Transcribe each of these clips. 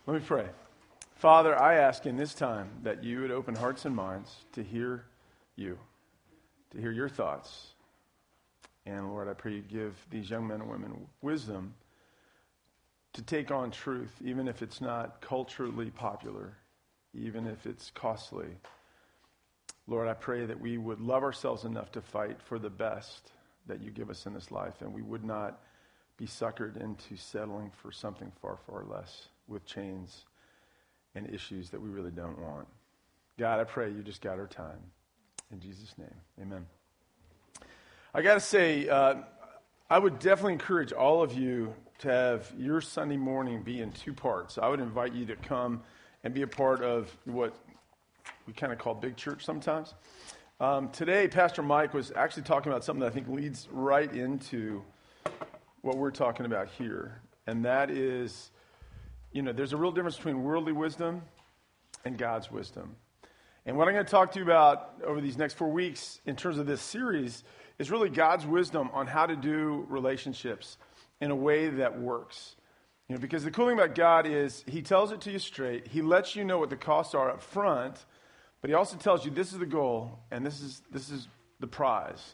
Let me pray. Father, I ask in this time that you would open hearts and minds to hear you, to hear your thoughts. And Lord, I pray you give these young men and women wisdom to take on truth, even if it's not culturally popular, even if it's costly. Lord, I pray that we would love ourselves enough to fight for the best that you give us in this life, and we would not be suckered into settling for something far, far less with chains and issues that we really don't want. God, I pray you just got our time. In Jesus' name, amen. I got to say, I would definitely encourage all of you to have your Sunday morning be in two parts. I would invite you to come and be a part of what we kind of call big church sometimes. Today, Pastor Mike was actually talking about something that I think leads right into what we're talking about here. And that is, there's a real difference between worldly wisdom and God's wisdom. And what I'm going to talk to you about over these next 4 weeks in terms of this series is really God's wisdom on how to do relationships in a way that works. Because the cool thing about God is he tells it to you straight. He lets you know what the costs are up front, but he also tells you this is the goal and this is the prize.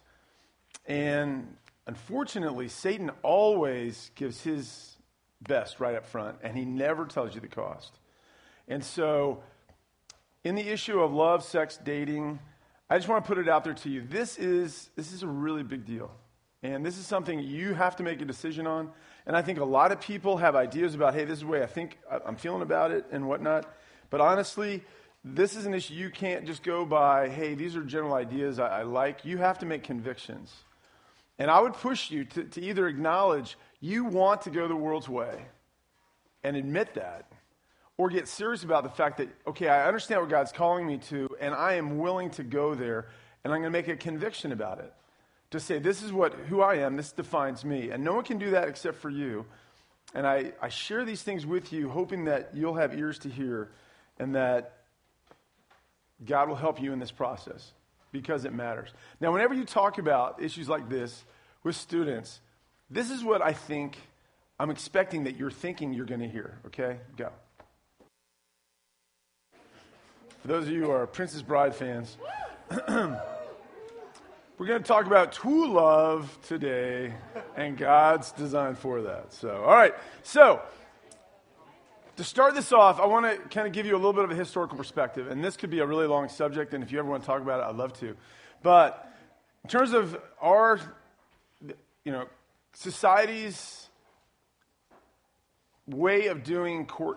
And unfortunately, Satan always gives his best right up front, and he never tells you the cost. And so, in the issue of love, sex, dating, I just want to put it out there to you. This is a really big deal. And this is something you have to make a decision on. And I think a lot of people have ideas about, hey, this is the way I think I'm feeling about it and whatnot. But honestly, this is an issue you can't just go by, hey, these are general ideas I like. You have to make convictions. And I would push you to either acknowledge you want to go the world's way and admit that, or get serious about the fact that, okay, I understand what God's calling me to, and I am willing to go there, and I'm going to make a conviction about it. To say, this is who I am, this defines me. And no one can do that except for you. And I share these things with you, hoping that you'll have ears to hear, and that God will help you in this process, because it matters. Now, whenever you talk about issues like this with students, this is what I'm expecting that you're thinking you're going to hear, okay? Go. For those of you who are Princess Bride fans, we're going to talk about true love today and God's design for that. So, all right. So, to start this off, I want to kind of give you a little bit of a historical perspective. And this could be a really long subject, and if you ever want to talk about it, I'd love to. But in terms of our, society's way of doing court,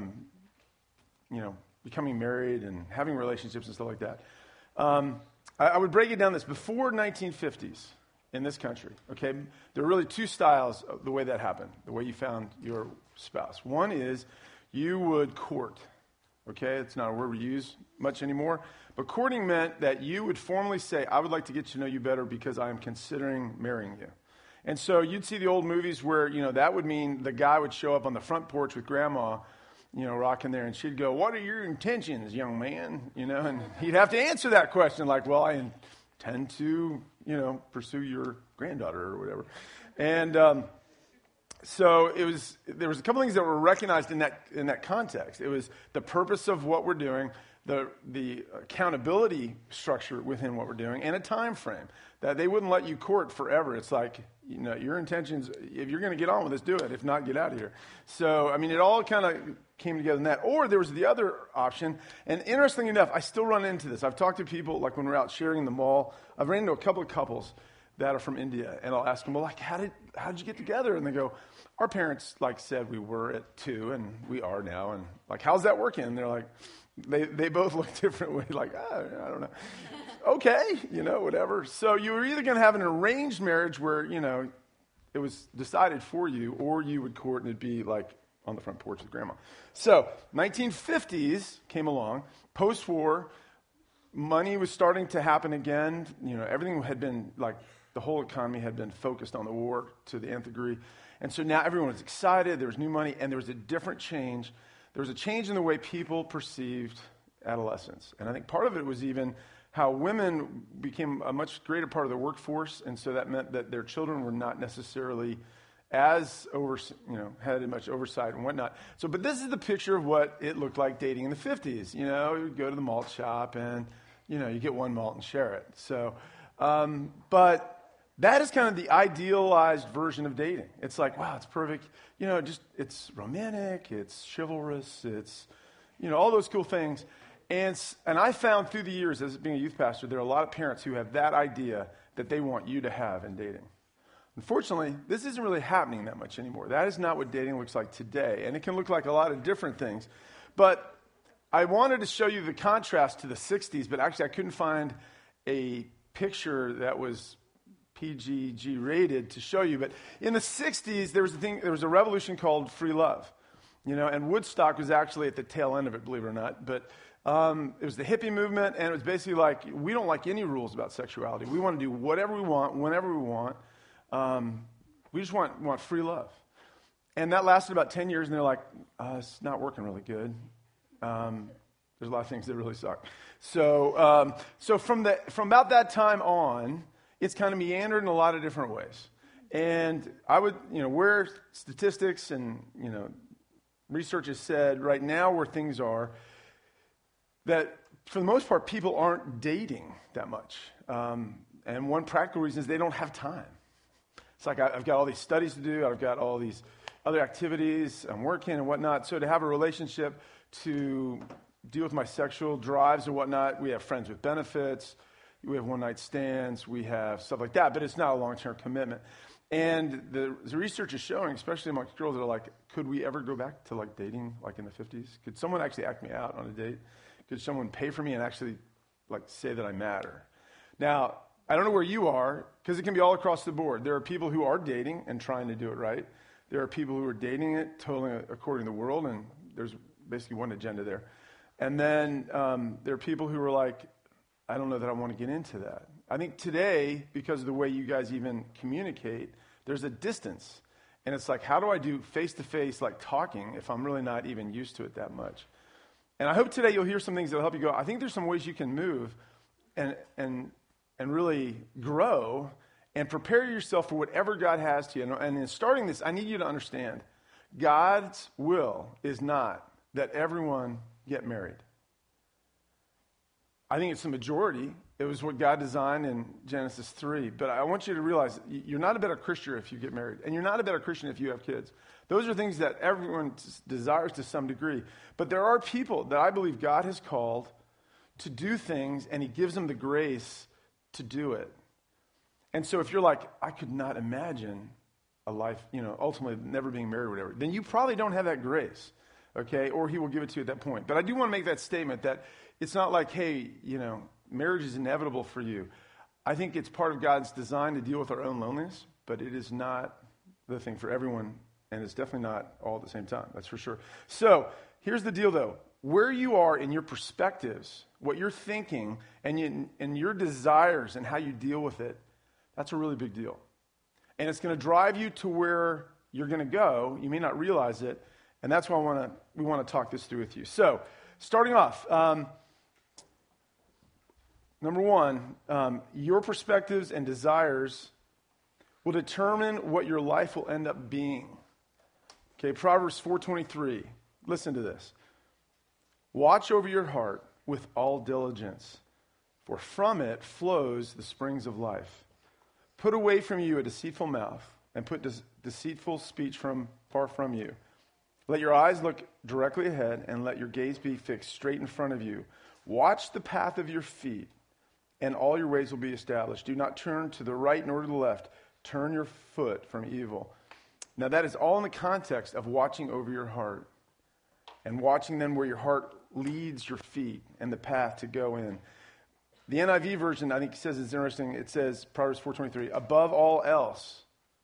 becoming married and having relationships and stuff like that, I would break it down this. Before 1950s in this country, okay, there were really two styles of the way that happened, the way you found your spouse. One is you would court, okay? It's not a word we use much anymore, but courting meant that you would formally say, I would like to get to know you better because I am considering marrying you. And so you'd see the old movies where, that would mean the guy would show up on the front porch with grandma, rocking there, and she'd go, what are your intentions, young man? And he'd have to answer that question like, well, I intend to, pursue your granddaughter or whatever. And so there was a couple things that were recognized in that context. It was the purpose of what we're doing, the accountability structure within what we're doing, and a time frame that they wouldn't let you court forever. It's like, your intentions, if you're going to get on with this, do it. If not, get out of here. So, it all kind of came together in that. Or there was the other option, and interestingly enough, I still run into this. I've talked to people, like when we're out sharing in the mall, I've ran into a couple of couples that are from India, and I'll ask them, well, how did you get together? And they go, our parents, said we were at 2, and we are now, and, how's that working? And they're like, they both look different ways, I don't know. Okay, whatever. So you were either going to have an arranged marriage where, it was decided for you, or you would court and it'd be on the front porch with grandma. So 1950s came along, post-war, money was starting to happen again. Everything had been the whole economy had been focused on the war to the nth degree. And so now everyone was excited, there was new money, and there was a different change. There was a change in the way people perceived adolescence. And I think part of it was even how women became a much greater part of the workforce, and so that meant that their children were not necessarily as had much oversight and whatnot. So, but this is the picture of what it looked like dating in the 50s. You know, you would go to the malt shop and, you get one malt and share it. So, but that is kind of the idealized version of dating. It's like, wow, it's perfect. It's romantic, it's chivalrous, it's, all those cool things. And I found through the years as being a youth pastor, there are a lot of parents who have that idea that they want you to have in dating. Unfortunately, this isn't really happening that much anymore. That is not what dating looks like today. And it can look like a lot of different things. But I wanted to show you the contrast to the 60s, but actually I couldn't find a picture that was PG rated to show you. But in the 60s, there was a revolution called free love. And Woodstock was actually at the tail end of it, believe it or not. But it was the hippie movement, and it was basically like, we don't like any rules about sexuality. We want to do whatever we want, whenever we want. We just want free love. And that lasted about 10 years, and they're like, it's not working really good. There's a lot of things that really suck. So from about that time on, it's kind of meandered in a lot of different ways. And I would, where statistics and, research has said right now where things are, that for the most part, people aren't dating that much. And one practical reason is they don't have time. It's like I've got all these studies to do. I've got all these other activities. I'm working and whatnot. So to have a relationship, to deal with my sexual drives and whatnot, we have friends with benefits. We have one-night stands. We have stuff like that. But it's not a long-term commitment. And the research is showing, especially amongst girls that are like, could we ever go back to like dating like in the 50s? Could someone actually act me out on a date? Could someone pay for me and actually like say that I matter? Now, I don't know where you are, because it can be all across the board. There are people who are dating and trying to do it right. There are people who are dating it totally according to the world, and there's basically one agenda there. And then there are people who are like, I don't know that I want to get into that. I think today, because of the way you guys even communicate, there's a distance. And it's like, how do I do face-to-face, like talking, if I'm really not even used to it that much? And I hope today you'll hear some things that'll help you go, I think there's some ways you can move and really grow and prepare yourself for whatever God has to you. And in starting this, I need you to understand, God's will is not that everyone get married. I think it's the majority. It was what God designed in Genesis 3. But I want you to realize you're not a better Christian if you get married. And you're not a better Christian if you have kids. Those are things that everyone desires to some degree. But there are people that I believe God has called to do things, and he gives them the grace to do it. And so if you're like, I could not imagine a life, ultimately never being married or whatever, then you probably don't have that grace, okay? Or he will give it to you at that point. But I do want to make that statement that it's not like, hey, marriage is inevitable for you. I think it's part of God's design to deal with our own loneliness, but it is not the thing for everyone, and it's definitely not all at the same time, that's for sure. So here's the deal, though. Where you are in your perspectives, what you're thinking, and your desires and how you deal with it, that's a really big deal. And it's going to drive you to where you're going to go. You may not realize it, and that's why we want to talk this through with you. So starting off, number one, your perspectives and desires will determine what your life will end up being. Okay, Proverbs 4:23. Listen to this. Watch over your heart with all diligence, for from it flows the springs of life. Put away from you a deceitful mouth, and put deceitful speech far from you. Let your eyes look directly ahead, and let your gaze be fixed straight in front of you. Watch the path of your feet, and all your ways will be established. Do not turn to the right nor to the left. Turn your foot from evil. Now that is all in the context of watching over your heart, and watching then where your heart leads your feet and the path to go in. The NIV version, I think, says it's interesting. It says, Proverbs 4:23, above all else,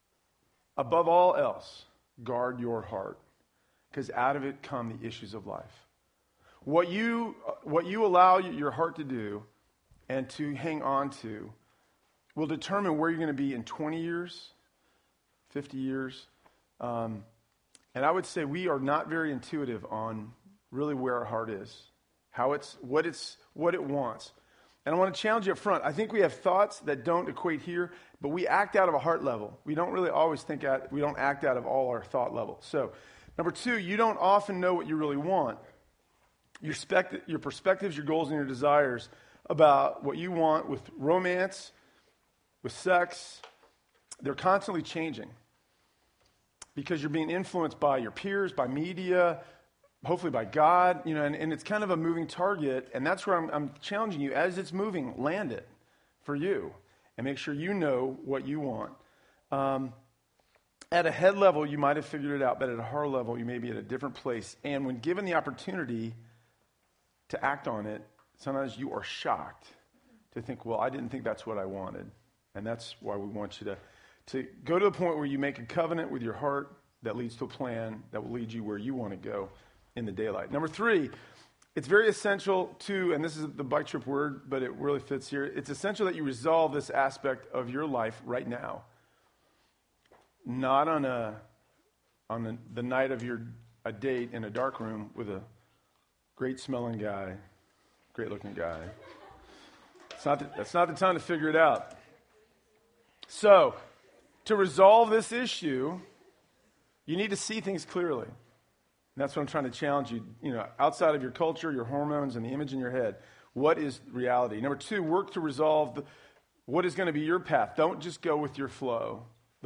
guard your heart, because out of it come the issues of life. What you allow your heart to do and to hang on to will determine where you're going to be in 20 years, 50 years. And I would say we are not very intuitive on really where our heart is, what it wants. And I want to challenge you up front. I think we have thoughts that don't equate here, but we act out of a heart level. We don't really always we don't act out of all our thought levels. So, number 2, you don't often know what you really want. Your perspectives, your goals, and your desires about what you want with romance, with sex, they're constantly changing because you're being influenced by your peers, by media, hopefully by God, and it's kind of a moving target, and that's where I'm challenging you. As it's moving, land it for you and make sure you know what you want. At a head level, you might have figured it out, but at a heart level, you may be at a different place. And when given the opportunity to act on it, sometimes you are shocked to think, well, I didn't think that's what I wanted. And that's why we want you to go to the point where you make a covenant with your heart that leads to a plan that will lead you where you want to go in the daylight. Number 3, it's very essential to, and this is the bike trip word, but it really fits here. It's essential that you resolve this aspect of your life right now. Not on the night of a date in a dark room with a great smelling guy, great looking guy. That's not the time to figure it out. So, to resolve this issue, you need to see things clearly. And that's what I'm trying to challenge you. Outside of your culture, your hormones, and the image in your head, what is reality? Number 2, work to resolve what is going to be your path. Don't just go with the flow,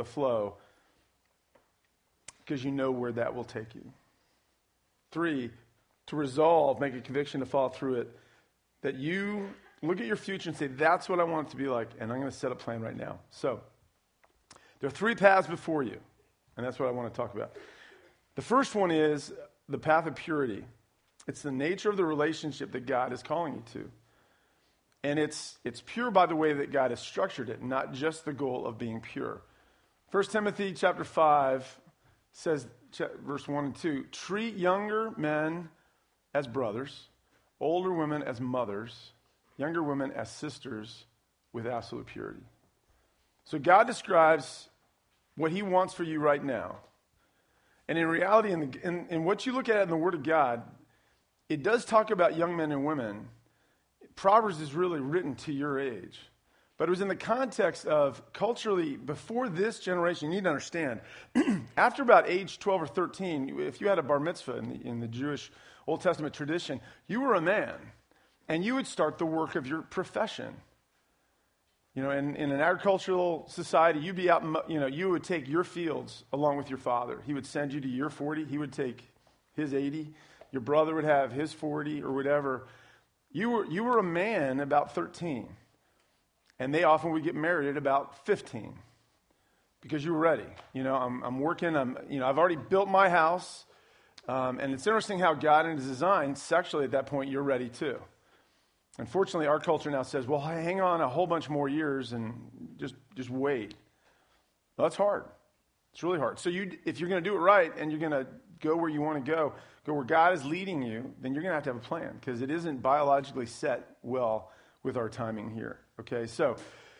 because you know where that will take you. 3, to resolve, make a conviction to follow through it, that you look at your future and say, that's what I want it to be like, and I'm going to set a plan right now. So, there are 3 paths before you, and that's what I want to talk about. The first one is the path of purity. It's the nature of the relationship that God is calling you to. And it's pure by the way that God has structured it, not just the goal of being pure. 1 Timothy chapter 5 says, verse 1 and 2, treat younger men as brothers, older women as mothers, younger women as sisters with absolute purity. So God describes what he wants for you right now. And in reality, in what you look at in the Word of God, it does talk about young men and women. Proverbs is really written to your age. But it was in the context of culturally, before this generation, you need to understand, after about age 12 or 13, if you had a bar mitzvah in the Jewish Old Testament tradition, you were a man. And you would start the work of your profession. In an agricultural society, you'd be out, you would take your fields along with your father. He would send you to your 40. He would take his 80. Your brother would have his 40 or whatever. You were a man about 13. And they often would get married at about 15 because you were ready. I'm working, I've already built my house. And it's interesting how God in his design, sexually at that point, you're ready too. Unfortunately, our culture now says, well, hang on a whole bunch more years and just wait. Well, that's hard. It's really hard. So if you're going to do it right and you're going to go where you want to go where God is leading you, then you're going to have a plan because it isn't biologically set well with our timing here. Okay, so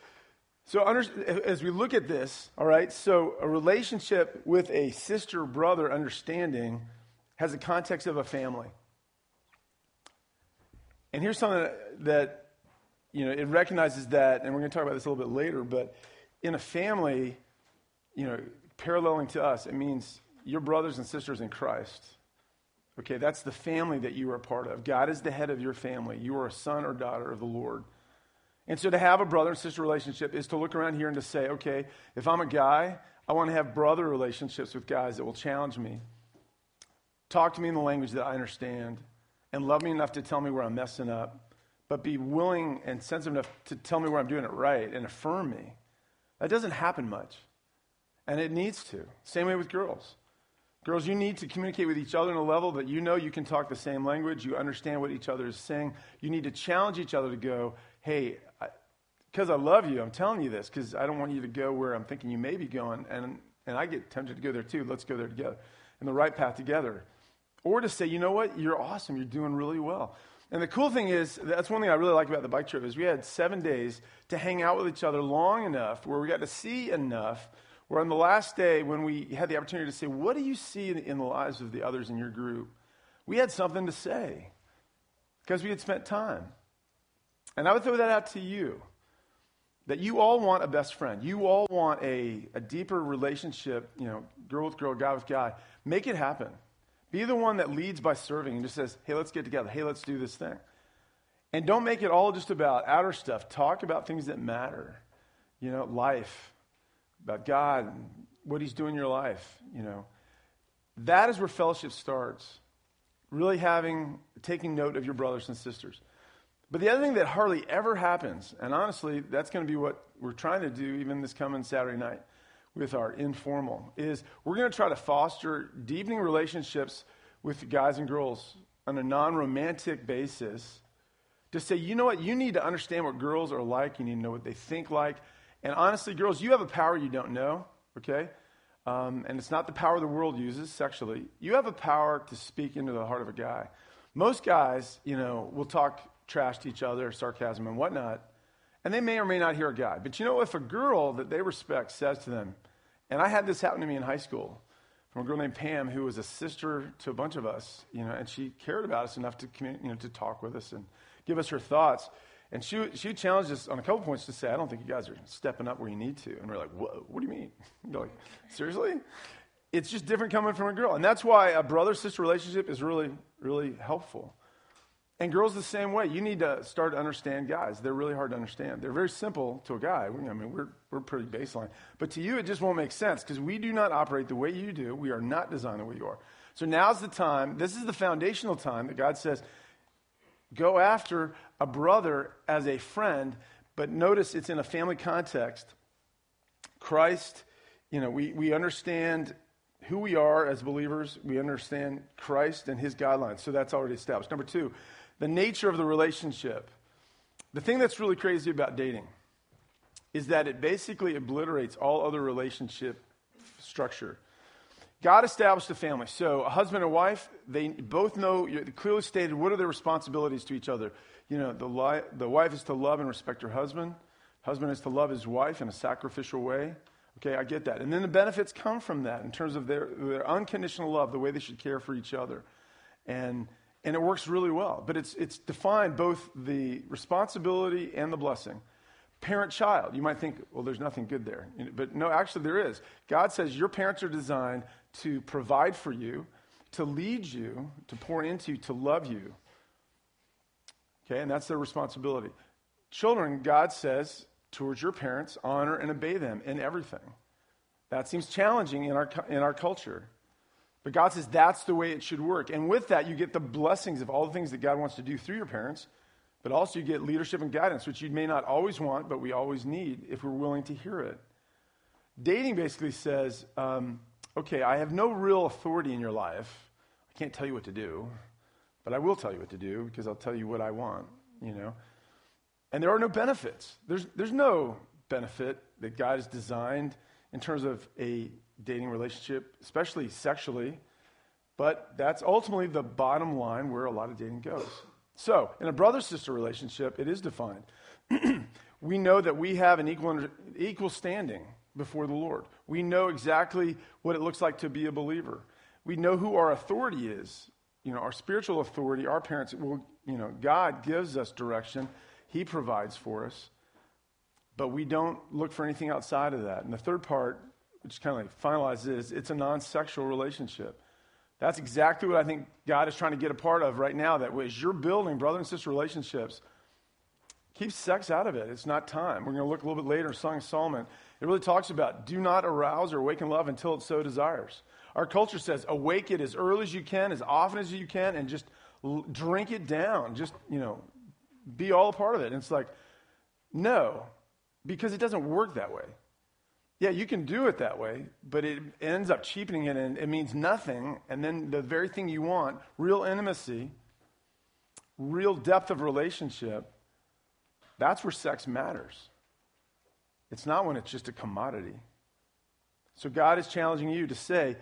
as we look at this, all right, so a relationship with a sister-brother understanding has a context of a family. And here's something that it recognizes that, and we're going to talk about this a little bit later, but in a family, paralleling to us, it means your brothers and sisters in Christ. Okay, that's the family that you are a part of. God is the head of your family. You are a son or daughter of the Lord. And so to have a brother and sister relationship is to look around here and to say, okay, if I'm a guy, I want to have brother relationships with guys that will challenge me, talk to me in the language that I understand, and love me enough to tell me where I'm messing up, but be willing and sensitive enough to tell me where I'm doing it right and affirm me. That doesn't happen much, and it needs to. Same way with girls. Girls, you need to communicate with each other on a level that you know you can talk the same language, you understand what each other is saying. You need to challenge each other to go, hey, because I love you, I'm telling you this, because I don't want you to go where I'm thinking you may be going, and I get tempted to go there too. Let's go there together, in the right path together. Or to say, you know what, you're awesome, you're doing really well. And the cool thing is, that's one thing I really like about the bike trip, is we had 7 days to hang out with each other long enough, where we got to see enough, where on the last day, when we had the opportunity to say, what do you see in the lives of the others in your group? We had something to say, because we had spent time. And I would throw that out to you, that you all want a best friend. You all want a deeper relationship, girl with girl, guy with guy. Make it happen. Be the one that leads by serving and just says, hey, let's get together. Hey, let's do this thing. And don't make it all just about outer stuff. Talk about things that matter. Life, about God, and what he's doing in your life. That is where fellowship starts. Really taking note of your brothers and sisters. But the other thing that hardly ever happens, and honestly, that's going to be what we're trying to do even this coming Saturday night with our informal, is we're going to try to foster deepening relationships with guys and girls on a non-romantic basis. To say, you know what, you need to understand what girls are like. You need to know what they think like. And honestly, girls, you have a power you don't know, okay? And it's not the power the world uses sexually. You have a power to speak into the heart of a guy. Most guys, will talk trash to each other, sarcasm and whatnot, and they may or may not hear a guy. But if a girl that they respect says to them, and I had this happen to me in high school from a girl named Pam who was a sister to a bunch of us, and she cared about us enough to to talk with us and give us her thoughts. And she challenged us on a couple points to say, I don't think you guys are stepping up where you need to. And we're like, whoa, what do you mean? You're like, seriously? It's just different coming from a girl. And that's why a brother-sister relationship is really, really helpful. And girls the same way. You need to start to understand guys. They're really hard to understand. They're very simple to a guy. We're pretty baseline. But to you, it just won't make sense because we do not operate the way you do. We are not designed the way you are. So now's the time. This is the foundational time that God says, go after a brother as a friend, but notice it's in a family context. Christ, we understand who we are as believers. We understand Christ and his guidelines. So that's already established. Number 2, the nature of the relationship. The thing that's really crazy about dating is that it basically obliterates all other relationship structure. God established a family. So a husband and wife, they both know, clearly stated, what are their responsibilities to each other. The wife is to love and respect her husband. Husband is to love his wife in a sacrificial way. Okay, I get that. And then the benefits come from that in terms of their unconditional love, the way they should care for each other. And it works really well. But it's defined both the responsibility and the blessing. Parent-child, you might think, well, there's nothing good there. But no, actually there is. God says your parents are designed to provide for you, to lead you, to pour into you, to love you. Okay, and that's their responsibility. Children, God says, towards your parents, honor and obey them in everything. That seems challenging in our culture. But God says that's the way it should work. And with that, you get the blessings of all the things that God wants to do through your parents, but also you get leadership and guidance, which you may not always want, but we always need if we're willing to hear it. Dating basically says, okay, I have no real authority in your life. I can't tell you what to do, but I will tell you what to do because I'll tell you what I want, And there are no benefits. There's no benefit that God has designed in terms of a dating relationship, especially sexually, but that's ultimately the bottom line where a lot of dating goes. So, in a brother-sister relationship, it is defined. We know that we have an equal standing before the Lord. We know exactly what it looks like to be a believer. We know who our authority is. Our spiritual authority, our parents, God gives us direction. He provides for us. But we don't look for anything outside of that. And the third part, which kind of finalizes, it's a non-sexual relationship. That's exactly what I think God is trying to get a part of right now. That as you're building brother and sister relationships, keep sex out of it. It's not time. We're going to look a little bit later in Song of Solomon. It really talks about do not arouse or awaken love until it so desires. Our culture says awake it as early as you can, as often as you can, and just drink it down. Just, be all a part of it. And it's like, no, because it doesn't work that way. Yeah, you can do it that way, but it ends up cheapening it, and it means nothing. And then the very thing you want, real intimacy, real depth of relationship, that's where sex matters. It's not when it's just a commodity. So God is challenging you to say,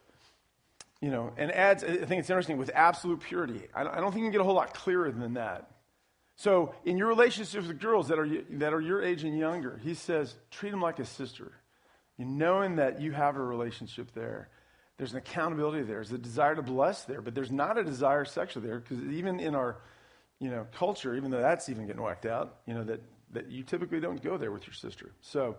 and adds, I think it's interesting, with absolute purity. I don't think you can get a whole lot clearer than that. So in your relationships with girls that are your age and younger, he says, treat them like a sister. Knowing that you have a relationship there. There's an accountability there. There's a desire to bless there, but there's not a desire sexually there, because even in our culture, even though that's even getting whacked out, that you typically don't go there with your sister. So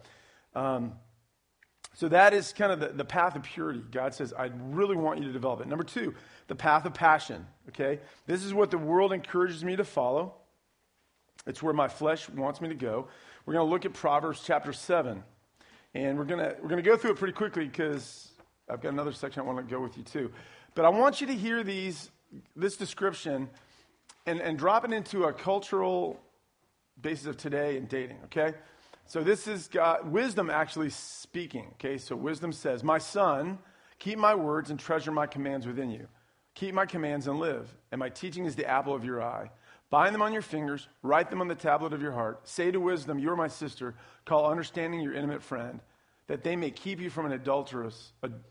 that is kind of the path of purity. God says, I really want you to develop it. Number 2, the path of passion, okay? This is what the world encourages me to follow. It's where my flesh wants me to go. We're going to look at Proverbs chapter 7. And we're going to go through it pretty quickly because I've got another section I want to go with you too. But I want you to hear this description and drop it into a cultural basis of today and dating, okay? So this is wisdom actually speaking, okay? So wisdom says, my son, keep my words and treasure my commands within you. Keep my commands and live. And my teaching is the apple of your eye. Bind them on your fingers, write them on the tablet of your heart. Say to wisdom, you are my sister. Call understanding your intimate friend, that they may keep you from an adulteress,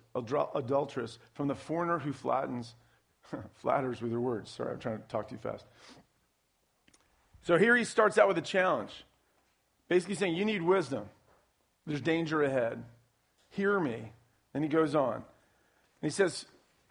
from the foreigner who flatters with her words. Sorry, I'm trying to talk too fast. So here he starts out with a challenge, basically saying, you need wisdom. There's danger ahead. Hear me. Then he goes on. And he says,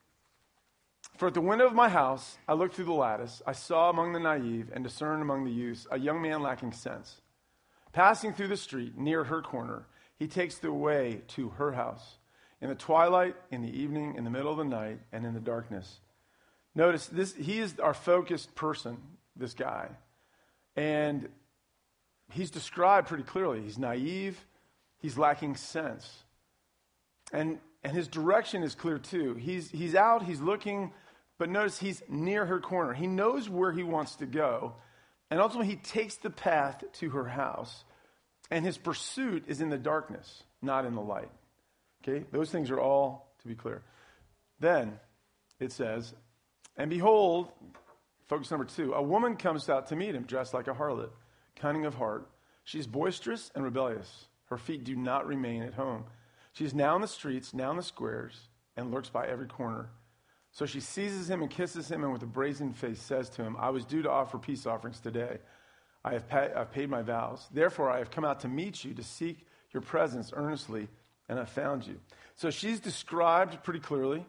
for at the window of my house, I looked through the lattice. I saw among the naive and discerned among the youths a young man lacking sense. Passing through the street near her corner, he takes the way to her house. In the twilight, in the evening, in the middle of the night, and in the darkness. Notice this, he is our focused person, this guy. And he's described pretty clearly. He's naive. He's lacking sense. And his direction is clear too. He's out, he's looking, but notice he's near her corner. He knows where he wants to go. And ultimately he takes the path to her house. And his pursuit is in the darkness, not in the light. Okay? Those things are all to be clear. Then it says, and behold, focus number 2, a woman comes out to meet him dressed like a harlot, cunning of heart. She's boisterous and rebellious. Her feet do not remain at home. She's now in the streets, now in the squares, and lurks by every corner. So she seizes him and kisses him, and with a brazen face says to him, I was due to offer peace offerings today. I've paid my vows. Therefore, I have come out to meet you, to seek your presence earnestly, and I've found you. So she's described pretty clearly.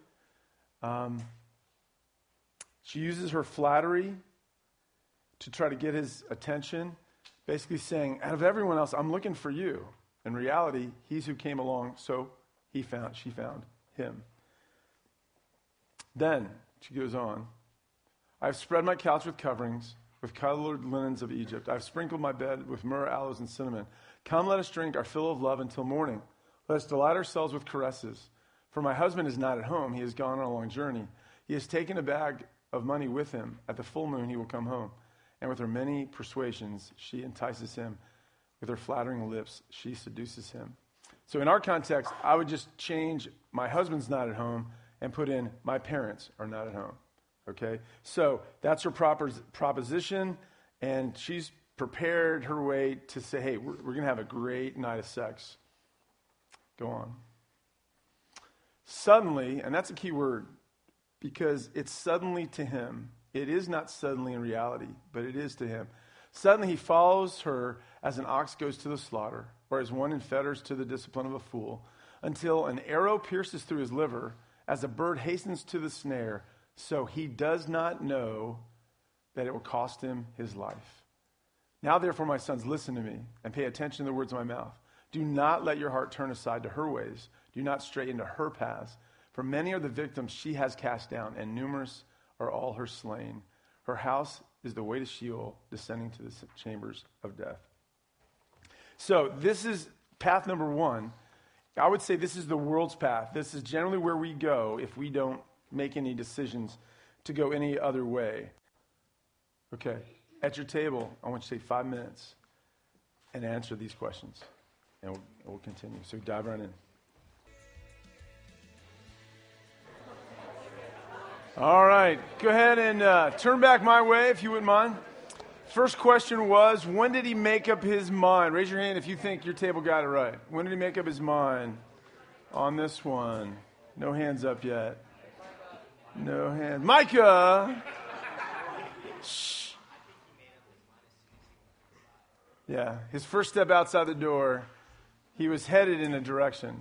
She uses her flattery to try to get his attention, basically saying, out of everyone else, I'm looking for you. In reality, he's who came along, so she found him. Then, she goes on, I've spread my couch with coverings, with colored linens of Egypt. I've sprinkled my bed with myrrh, aloes, and cinnamon. Come, let us drink our fill of love until morning. Let us delight ourselves with caresses. For my husband is not at home. He has gone on a long journey. He has taken a bag of money with him. At the full moon, he will come home. And with her many persuasions, she entices him. With her flattering lips, she seduces him. So in our context, I would just change my husband's not at home and put in my parents are not at home. Okay? So that's her proposition, and she's prepared her way to say, hey, we're going to have a great night of sex. Go on. Suddenly, and that's a key word, because it's suddenly to him. It is not suddenly in reality, but it is to him. Suddenly he follows her as an ox goes to the slaughter, or as one in fetters to the discipline of a fool, until an arrow pierces through his liver, as a bird hastens to the snare, so he does not know that it will cost him his life. Now therefore, my sons, listen to me, and pay attention to the words of my mouth. Do not let your heart turn aside to her ways. Do not stray into her paths. For many are the victims she has cast down, and numerous are all her slain. Her house is the way to Sheol, descending to the chambers of death. So this is path number 1. I would say this is the world's path. This is generally where we go if we don't make any decisions to go any other way. Okay, at your table, I want you to take 5 minutes and answer these questions. And we'll continue. So dive right in. All right, go ahead and turn back my way if you wouldn't mind. First question was, when did he make up his mind? Raise your hand if you think your table got it right. When did he make up his mind on this one? No hands up yet. No hands. Micah! Shh. Yeah, his first step outside the door, he was headed in a direction.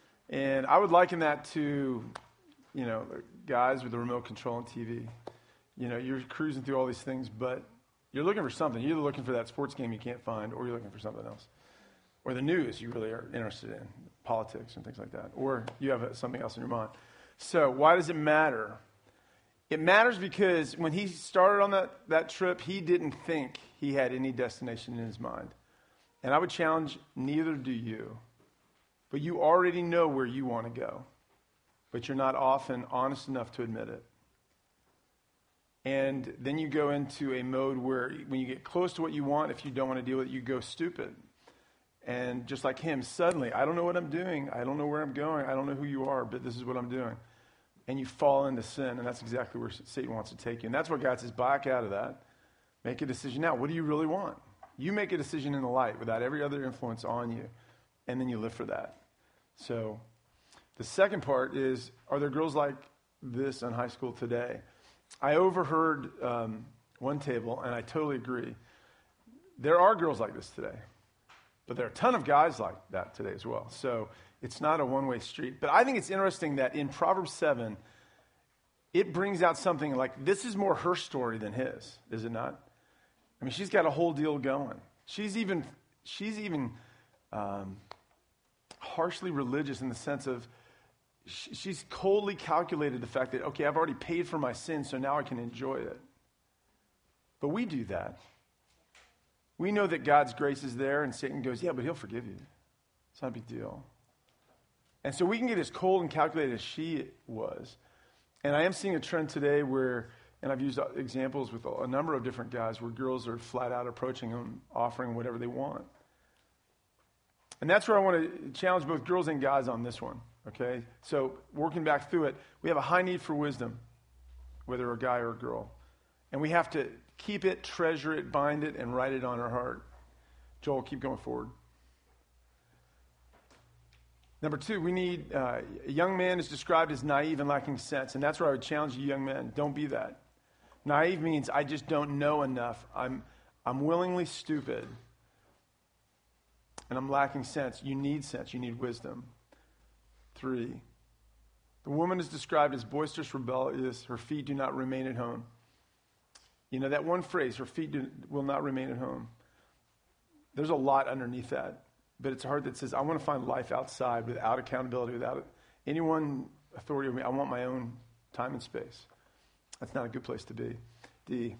And I would liken that to, guys with the remote control on TV. You're cruising through all these things, but you're looking for something. You're either looking for that sports game you can't find, or you're looking for something else. Or the news you really are interested in, politics and things like that. Or you have something else in your mind. So why does it matter? It matters because when he started on that trip, he didn't think he had any destination in his mind. And I would challenge, neither do you. But you already know where you want to go. But you're not often honest enough to admit it. And then you go into a mode where when you get close to what you want, if you don't want to deal with it, you go stupid. And just like him, suddenly, I don't know what I'm doing. I don't know where I'm going. I don't know who you are, but this is what I'm doing. And you fall into sin, and that's exactly where Satan wants to take you. And that's where God says, back out of that. Make a decision now. What do you really want? You make a decision in the light without every other influence on you, and then you live for that. So the second part is, are there girls like this in high school today? I overheard one table, and I totally agree. There are girls like this today, but there are a ton of guys like that today as well. So it's not a one-way street. But I think it's interesting that in Proverbs 7, it brings out something like, this is more her story than his, is it not? I mean, she's got a whole deal going. She's even harshly religious in the sense of she's coldly calculated the fact that, okay, I've already paid for my sin, so now I can enjoy it. But we do that. We know that God's grace is there, and Satan goes, yeah, but he'll forgive you. It's not a big deal. And so we can get as cold and calculated as she was. And I am seeing a trend today where, and I've used examples with a number of different guys, where girls are flat out approaching them, offering whatever they want. And that's where I want to challenge both girls and guys on this one, okay? So working back through it, we have a high need for wisdom, whether a guy or a girl. And we have to keep it, treasure it, bind it, and write it on our heart. Joel, keep going forward. Number 2, we need, a young man is described as naive and lacking sense. And that's where I would challenge you young men. Don't be that. Naive means I just don't know enough. I'm willingly stupid. And I'm lacking sense. You need sense. You need wisdom. 3, the woman is described as boisterous, rebellious. Her feet do not remain at home. You know, that one phrase, her feet will not remain at home. There's a lot underneath that. But it's a heart that says, I want to find life outside without accountability, without anyone authority over me. I want my own time and space. That's not a good place to be. D.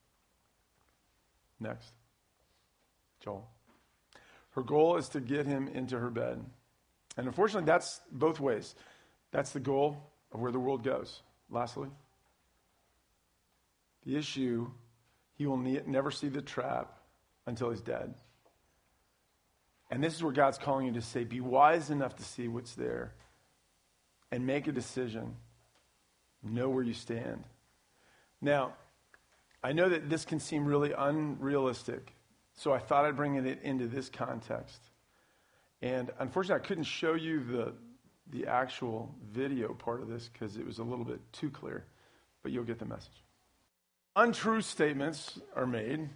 Next. Joel. Her goal is to get him into her bed. And unfortunately, that's both ways. That's the goal of where the world goes. Lastly, the issue, he will never see the trap until he's dead. And this is where God's calling you to say, be wise enough to see what's there and make a decision. Know where you stand. Now, I know that this can seem really unrealistic, so I thought I'd bring it into this context. And unfortunately, I couldn't show you the actual video part of this because it was a little bit too clear, but you'll get the message. Untrue statements are made,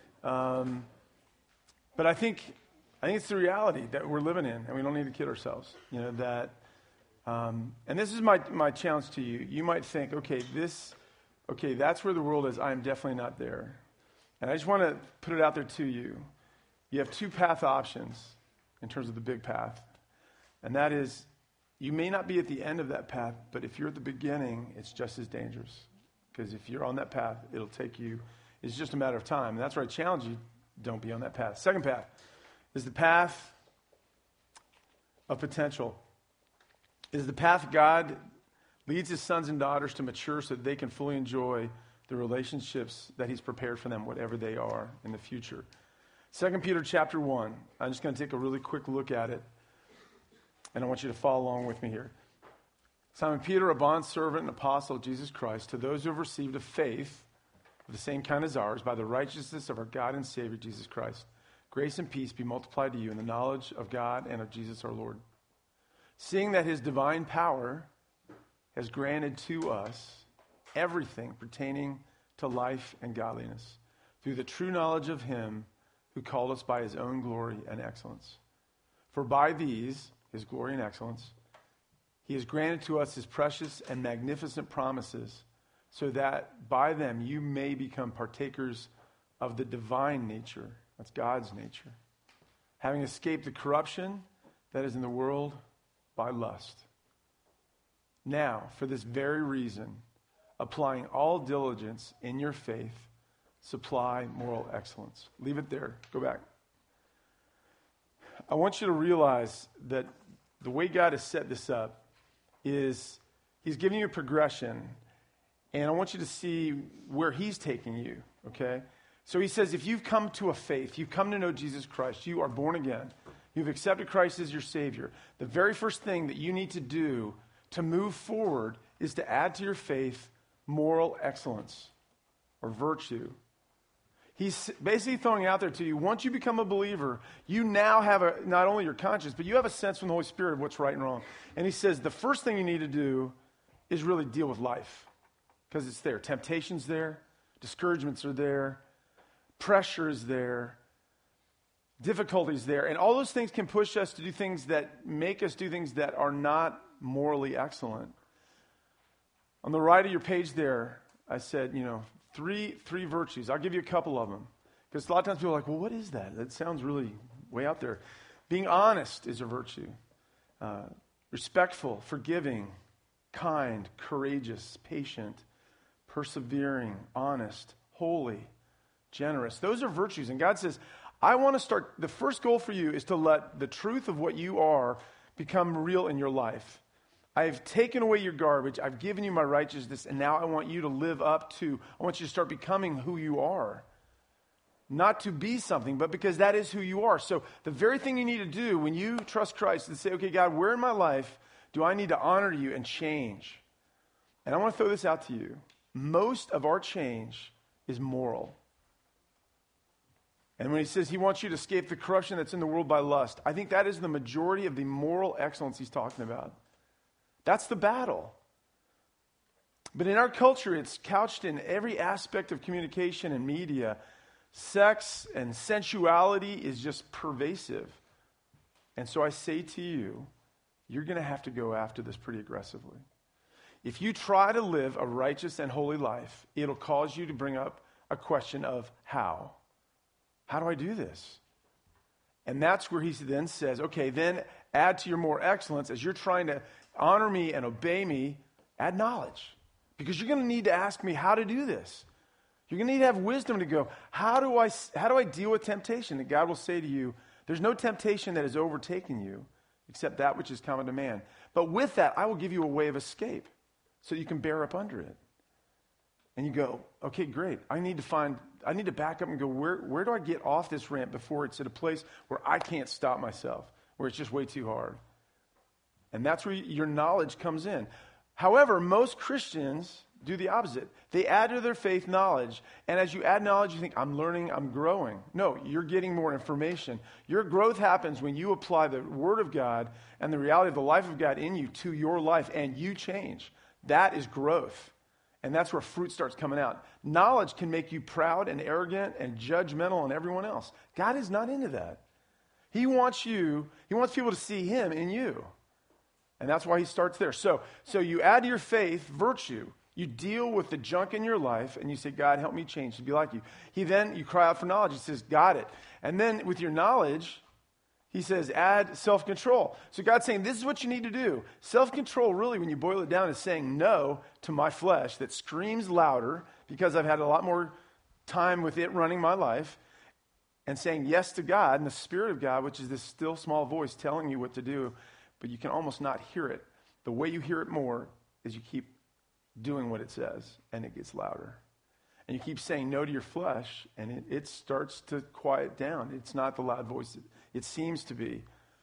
but I think it's the reality that we're living in, and we don't need to kid ourselves. You know that, and this is my challenge to you. You might think, okay, that's where the world is. I am definitely not there, and I just want to put it out there to you. You have 2 path options in terms of the big path, and that is, you may not be at the end of that path, but if you're at the beginning, it's just as dangerous. Because if you're on that path, it'll take you. It's just a matter of time, and that's where I challenge you. Don't be on that path. Second path is the path of potential. It is the path God leads his sons and daughters to mature so that they can fully enjoy the relationships that he's prepared for them, whatever they are in the future. 2 Peter chapter 1. I'm just going to take a really quick look at it, and I want you to follow along with me here. Simon Peter, a bondservant and apostle of Jesus Christ, to those who have received a faith of the same kind as ours, by the righteousness of our God and Savior, Jesus Christ. Grace and peace be multiplied to you in the knowledge of God and of Jesus our Lord. Seeing that his divine power has granted to us everything pertaining to life and godliness, through the true knowledge of him who called us by his own glory and excellence. For by these, his glory and excellence, he has granted to us his precious and magnificent promises, so that by them you may become partakers of the divine nature. That's God's nature. Having escaped the corruption that is in the world by lust. Now, for this very reason, applying all diligence in your faith, supply moral excellence. Leave it there. Go back. I want you to realize that the way God has set this up is he's giving you a progression, and I want you to see where he's taking you, okay? So he says, if you've come to a faith, you've come to know Jesus Christ, you are born again, you've accepted Christ as your Savior, the very first thing that you need to do to move forward is to add to your faith moral excellence or virtue. He's basically throwing out there to you, once you become a believer, you now have not only your conscience, but you have a sense from the Holy Spirit of what's right and wrong. And he says the first thing you need to do is really deal with life, because it's there. Temptation's there, discouragements are there, pressure is there, difficulties there, and all those things can push us to do things that make us do things that are not morally excellent. On the right of your page there, I said, three virtues. I'll give you a couple of them. Because a lot of times people are like, well, what is that? That sounds really way out there. Being honest is a virtue. Respectful, forgiving, kind, courageous, patient, persevering, honest, holy, generous. Those are virtues. And God says, I want to start, the first goal for you is to let the truth of what you are become real in your life. I've taken away your garbage. I've given you my righteousness. And now I want you to live up to, I want you to start becoming who you are. Not to be something, but because that is who you are. So the very thing you need to do when you trust Christ is to say, okay, God, where in my life do I need to honor you and change? And I want to throw this out to you. Most of our change is moral. And when he says he wants you to escape the corruption that's in the world by lust, I think that is the majority of the moral excellence he's talking about. That's the battle. But in our culture, it's couched in every aspect of communication and media. Sex and sensuality is just pervasive. And so I say to you, you're going to have to go after this pretty aggressively. If you try to live a righteous and holy life, it'll cause you to bring up a question of how. How do I do this? And that's where he then says, okay, then add to your more excellence as you're trying to honor me and obey me, add knowledge. Because you're going to need to ask me how to do this. You're going to need to have wisdom to go, how do I deal with temptation? And God will say to you, there's no temptation that has overtaken you except that which is common to man. But with that, I will give you a way of escape so you can bear up under it. And you go, okay, great. I need to back up and go, where do I get off this ramp before it's at a place where I can't stop myself, where it's just way too hard? And that's where your knowledge comes in. However, most Christians do the opposite. They add to their faith knowledge. And as you add knowledge, you think, I'm learning, I'm growing. No, you're getting more information. Your growth happens when you apply the Word of God and the reality of the life of God in you to your life, and you change. That is growth. And that's where fruit starts coming out. Knowledge can make you proud and arrogant and judgmental on everyone else. God is not into that. He wants people to see him in you. And that's why he starts there. So you add to your faith virtue. You deal with the junk in your life and you say, God, help me change to be like you. You cry out for knowledge. He says, got it. And then with your knowledge, he says, add self-control. So God's saying, this is what you need to do. Self-control, really, when you boil it down, is saying no to my flesh that screams louder because I've had a lot more time with it running my life, and saying yes to God and the Spirit of God, which is this still small voice telling you what to do, but you can almost not hear it. The way you hear it more is you keep doing what it says, and it gets louder. And you keep saying no to your flesh, and it starts to quiet down. It's not the loud voice it seems to be.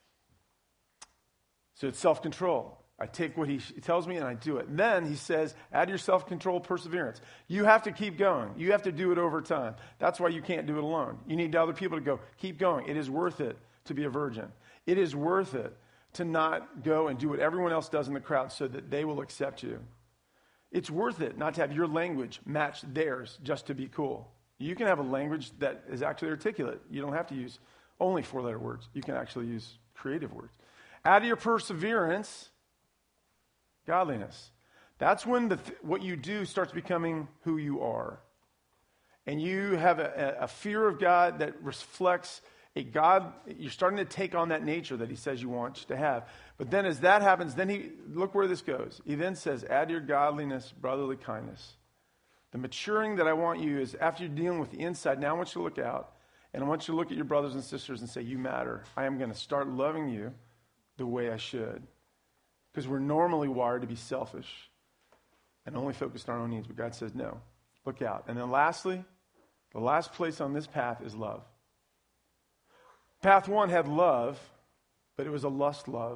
So it's self-control. I take what he tells me and I do it. Then he says, add your self-control, perseverance. You have to keep going. You have to do it over time. That's why you can't do it alone. You need other people to go, keep going. It is worth it to be a virgin. It is worth it to not go and do what everyone else does in the crowd so that they will accept you. It's worth it not to have your language match theirs just to be cool. You can have a language that is actually articulate. You don't have to use only four-letter words. You can actually use creative words. Add to your perseverance, godliness. That's when what you do starts becoming who you are. And you have a fear of God that reflects a God. You're starting to take on that nature that he says you want you to have. But then as that happens, then look where this goes. He then says, add to your godliness, brotherly kindness. The maturing that I want you is after you're dealing with the inside, now I want you to look out. And I want you to look at your brothers and sisters and say, you matter. I am going to start loving you the way I should. Because we're normally wired to be selfish and only focused on our own needs. But God says, no, look out. And then lastly, the last place on this path is love. Path 1 had love, but it was a lust love.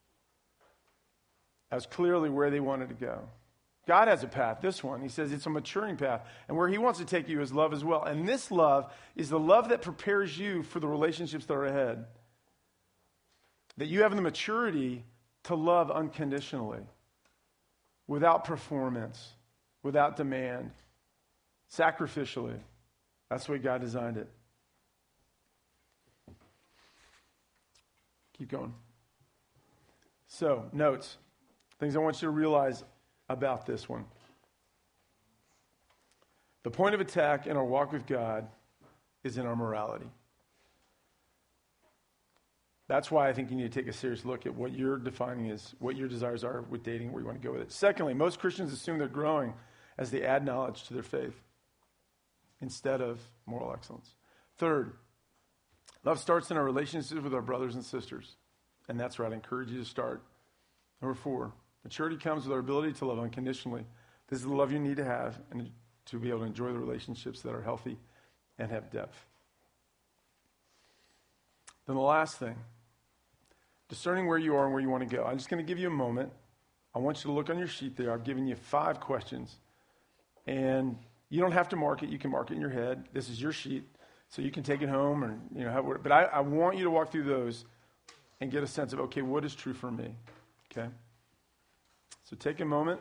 That was clearly where they wanted to go. God has a path, this one. He says it's a maturing path. And where he wants to take you is love as well. And this love is the love that prepares you for the relationships that are ahead. That you have the maturity to love unconditionally, without performance, without demand, sacrificially. That's the way God designed it. Keep going. So, notes. Things I want you to realize about this one. The point of attack in our walk with God is in our morality. That's why I think you need to take a serious look at what you're defining as what your desires are with dating, where you want to go with it. Secondly, most Christians assume they're growing as they add knowledge to their faith instead of moral excellence. Third, love starts in our relationships with our brothers and sisters. And that's where I'd encourage you to start. Number 4, maturity comes with our ability to love unconditionally. This is the love you need to have and to be able to enjoy the relationships that are healthy and have depth. Then the last thing, discerning where you are and where you want to go. I'm just going to give you a moment. I want you to look on your sheet there. I've given you 5 questions. And you don't have to mark it. You can mark it in your head. This is your sheet. So you can take it home. But I want you to walk through those and get a sense of, okay, what is true for me? Okay? So take a moment.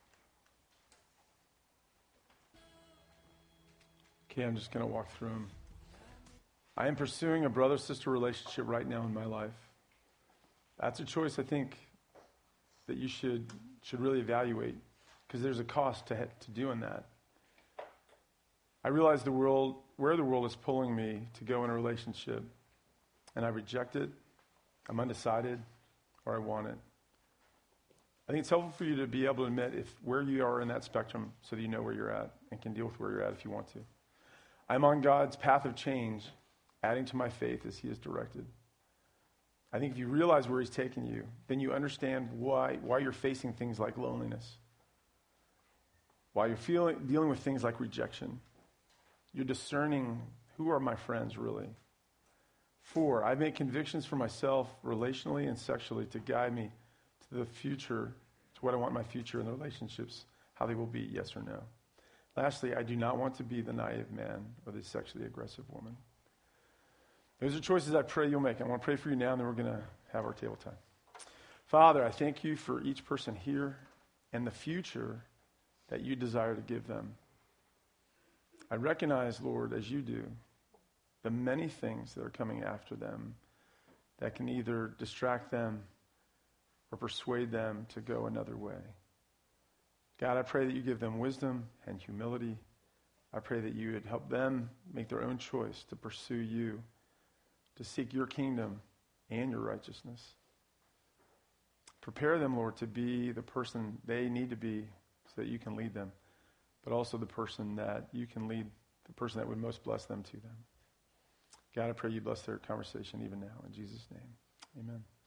Okay, I'm just going to walk through them. I am pursuing a brother-sister relationship right now in my life. That's a choice I think that you should really evaluate, because there's a cost to doing that. I realize where the world is pulling me to go in a relationship, and I reject it, I'm undecided, or I want it. I think it's helpful for you to be able to admit where you are in that spectrum so that you know where you're at and can deal with where you're at if you want to. I'm on God's path of change, adding to my faith as he has directed. I think if you realize where he's taking you, then you understand why you're facing things like loneliness, why you're dealing with things like rejection. You're discerning who are my friends really. 4, I've made convictions for myself relationally and sexually to guide me to the future, to what I want my future in the relationships, how they will be, yes or no. Lastly, I do not want to be the naive man or the sexually aggressive woman. Those are choices I pray you'll make. I want to pray for you now, and then we're going to have our table time. Father, I thank you for each person here and the future that you desire to give them. I recognize, Lord, as you do, the many things that are coming after them that can either distract them or persuade them to go another way. God, I pray that you give them wisdom and humility. I pray that you would help them make their own choice to pursue you, to seek your kingdom and your righteousness. Prepare them, Lord, to be the person they need to be so that you can lead them, but also the person that you can lead, the person that would most bless them to them. God, I pray you bless their conversation even now. In Jesus' name, amen.